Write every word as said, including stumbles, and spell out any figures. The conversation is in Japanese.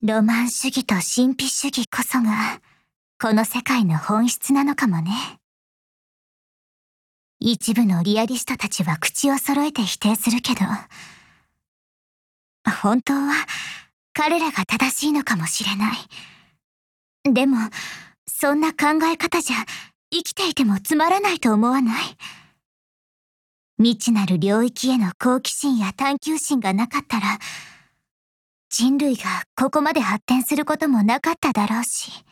ロマン主義と神秘主義こそが、この世界の本質なのかもね。一部のリアリストたちは口を揃えて否定するけど、本当は彼らが正しいのかもしれない。でも、そんな考え方じゃ生きていてもつまらないと思わない？未知なる領域への好奇心や探求心がなかったら、人類がここまで発展することもなかっただろうし。